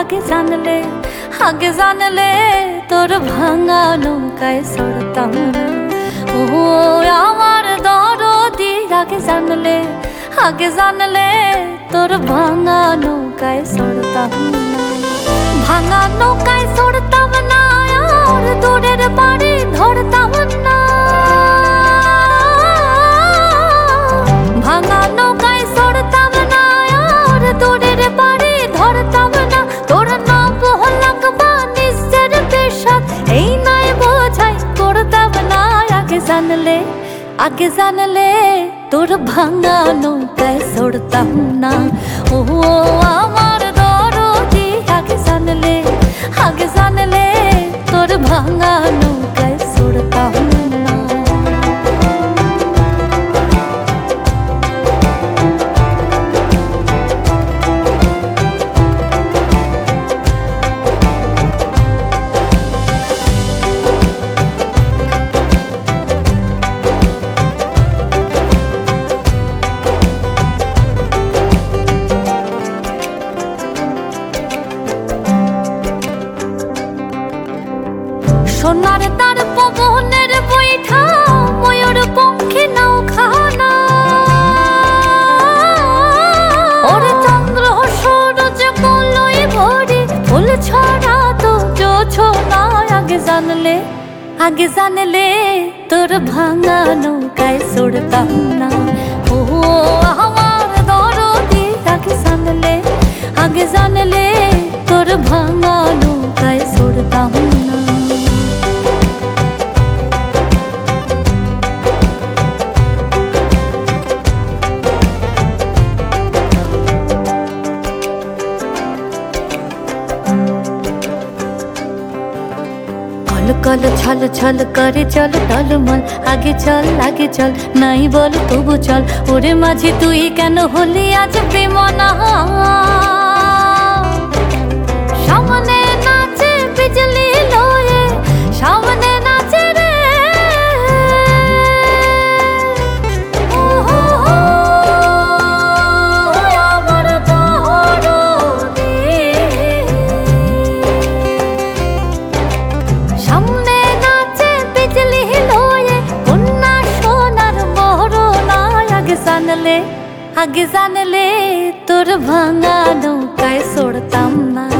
আগে জানলে তোর ভাঙা নৌকায় চড়তাম না। ও আমার দরদি আগে জানলে তোর ভাঙা নৌকায় চড়তাম না। ভাঙা নৌকায় চড়তাম না আর দূরের বাড়ি ধরতাম না। ভাঙা নৌকায় চড়তাম না আর দূরের বাড়ি ধরতাম না। তোর না বহলাকবা নিজের পেশাব এই নাই বোঝাই করতাম না। আগে জানলে তোর ভাঙা নৌকায় চড়তাম না। ও আমার দরদি আগে জানলে তোর ভাঙা নৌকায় চড়তাম না। সোনার তার পবনের বৈঠা ময়ূর পঙ্খী নাও খানা। ওর চন্দ্র সূরজ কলই ভরি ফুল ছড়া তো জোছনা। আগে জানলে তোর ভাঙা নৌকায় চড়তাম না। ও আমার দরদি আগে জানলে তোর ভাঙা নৌকায় চড়তাম না। কল ছল ছল করে চল টলমল আগে চল নাই বল তবু চল। ওরে মাঝি তুই কেন হলি আজ বেমনা। সামনে নাচে বিজলি লয়ে সামনে নাচে রে। আমার দরদি সামনে নাচে বিজলি লয়ে কন্যা সোনার বরনা। আগে জানলে তোর ভাঙা নৌকায় চড়তাম না।